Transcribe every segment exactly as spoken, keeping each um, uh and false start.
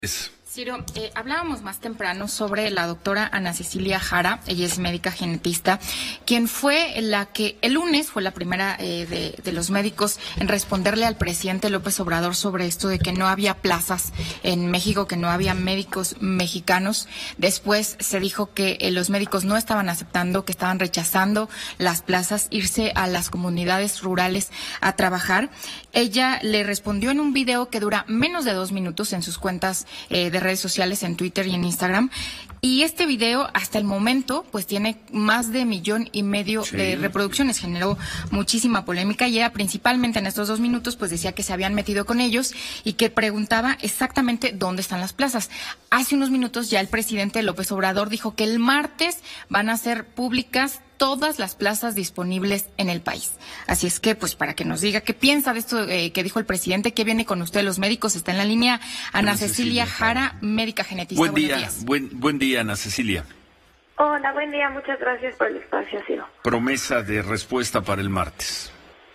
Es. Ciro, eh, hablábamos más temprano sobre la doctora Ana Cecilia Jara, ella es médica genetista, quien fue la que el lunes fue la primera eh, de, de los médicos en responderle al presidente López Obrador sobre esto de que no había plazas en México, que no había médicos mexicanos. Después se dijo que eh, los médicos no estaban aceptando, que estaban rechazando las plazas, irse a las comunidades rurales a trabajar. Ella le respondió en un video que dura menos de dos minutos en sus cuentas eh, de redes sociales, en Twitter y en Instagram. Y este video, hasta el momento, pues tiene más de millón y medio sí. de reproducciones. Generó muchísima polémica y ella principalmente en estos dos minutos, pues decía que se habían metido con ellos y que preguntaba exactamente dónde están las plazas. Hace unos minutos ya el presidente López Obrador dijo que el martes van a ser públicas todas las plazas disponibles en el país. Así es que, pues, para que nos diga qué piensa de esto eh, que dijo el presidente, qué viene con usted los médicos, está en la línea Ana Cecilia Jara, médica genetista. Buen día, buen, buen día, Ana Cecilia. Hola, buen día, muchas gracias por el espacio, Ciro. Promesa de respuesta para el martes.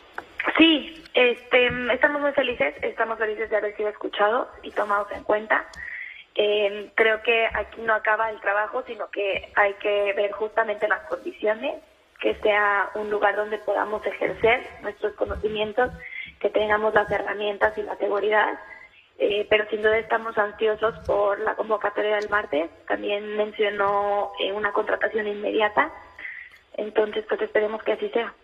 Sí, este, estamos muy felices, estamos felices de haber sido escuchados y tomados en cuenta. Eh, creo que aquí no acaba el trabajo, sino que hay que ver justamente las condiciones, que sea un lugar donde podamos ejercer nuestros conocimientos, que tengamos las herramientas y la seguridad, eh, pero sin duda estamos ansiosos por la convocatoria del martes. También mencionó eh, una contratación inmediata, entonces pues esperemos que así sea.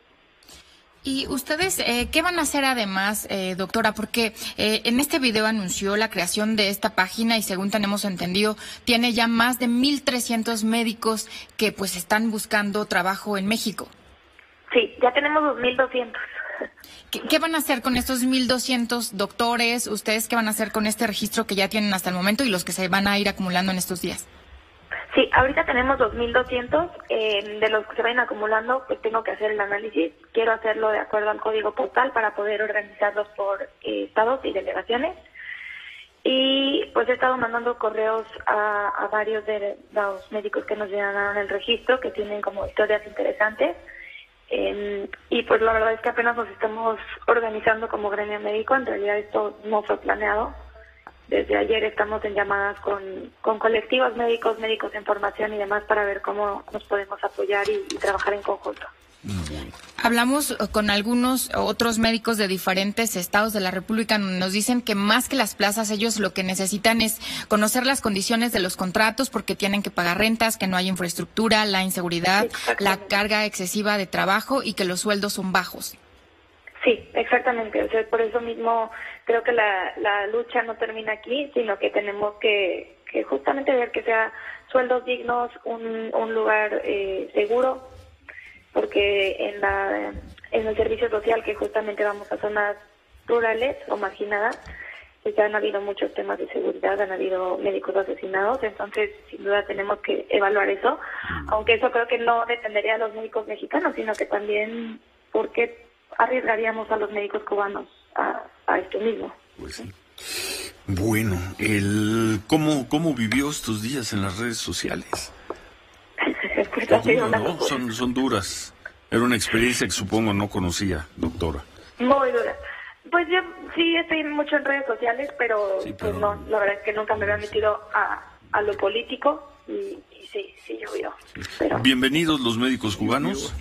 ¿Y ustedes eh, qué van a hacer además, eh, doctora? Porque eh, en este video anunció la creación de esta página y según tenemos entendido, tiene ya más de mil trescientos médicos que pues están buscando trabajo en México. Sí, ya tenemos dos mil doscientos. ¿Qué, ¿Qué van a hacer con estos mil doscientos doctores? ¿Ustedes qué van a hacer con este registro que ya tienen hasta el momento y los que se van a ir acumulando en estos días? Sí, ahorita tenemos dos mil doscientos, eh, de los que se vayan acumulando, pues tengo que hacer el análisis. Quiero hacerlo de acuerdo al código postal para poder organizarlos por eh, estados y delegaciones. Y pues he estado mandando correos a, a varios de los médicos que nos llenaron el registro, que tienen como historias interesantes. Eh, y pues la verdad es que apenas nos estamos organizando como gremio médico, en realidad esto no fue planeado. Desde ayer estamos en llamadas con, con colectivos médicos, médicos en formación y demás para ver cómo nos podemos apoyar y, y trabajar en conjunto. Hablamos con algunos otros médicos de diferentes estados de la República, nos dicen que más que las plazas ellos lo que necesitan es conocer las condiciones de los contratos porque tienen que pagar rentas, que no hay infraestructura, la inseguridad, la carga excesiva de trabajo y que los sueldos son bajos. Sí, exactamente. O sea, por eso mismo creo que la, la lucha no termina aquí, sino que tenemos que, que justamente ver que sea sueldos dignos, un, un lugar eh, seguro, porque en la en el servicio social, que justamente vamos a zonas rurales o marginadas, pues ya han habido muchos temas de seguridad, han habido médicos asesinados, entonces sin duda tenemos que evaluar eso, aunque eso creo que no dependería de los médicos mexicanos, sino que también porque arriesgaríamos a los médicos cubanos a, a esto mismo. Pues sí. Bueno, el ¿cómo cómo vivió estos días en las redes sociales? Pues ha sido una no, son, son duras. Era una experiencia que supongo no conocía, doctora. Muy dura. Pues yo sí estoy mucho en redes sociales, pero, sí, pero... pues no, la verdad es que nunca me había metido a, a lo político y, y sí, sí llovió. Sí. Pero... Bienvenidos los médicos cubanos.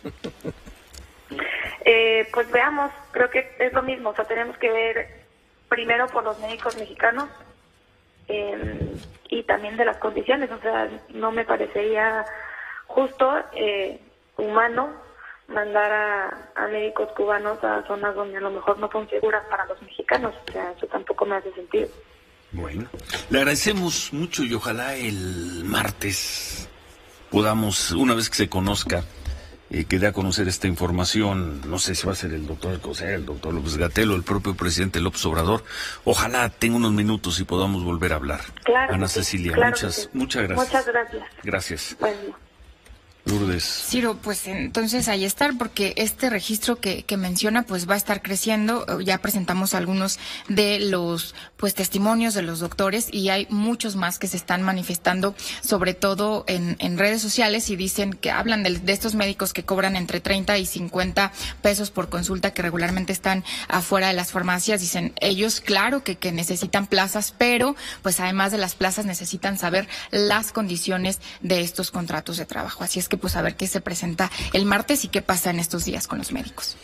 Eh, pues veamos, creo que es lo mismo, o sea, tenemos que ver primero por los médicos mexicanos eh, y también de las condiciones, o sea, no me parecería justo, eh, humano, mandar a, a médicos cubanos a zonas donde a lo mejor no son seguras para los mexicanos, o sea, eso tampoco me hace sentido. Bueno, le agradecemos mucho y ojalá el martes podamos, una vez que se conozca, Eh, que dé a conocer esta información, no sé si va a ser el doctor Alcocer, el doctor López-Gatell o el propio presidente López Obrador. Ojalá tenga unos minutos y podamos volver a hablar. Claro. Ana Sí, Cecilia, claro muchas, sí. muchas gracias. Muchas gracias. Gracias. Bueno. Lourdes. inquietudes. Ciro, pues entonces ahí está, porque este registro que, que menciona pues va a estar creciendo. Ya presentamos algunos de los pues testimonios de los doctores y hay muchos más que se están manifestando, sobre todo en, en redes sociales, y dicen que hablan de, de estos médicos que cobran entre treinta y cincuenta pesos por consulta, que regularmente están afuera de las farmacias. Dicen ellos, claro que, que necesitan plazas, pero pues además de las plazas necesitan saber las condiciones de estos contratos de trabajo. Así es que pues a ver qué se presenta el martes y qué pasa en estos días con los médicos.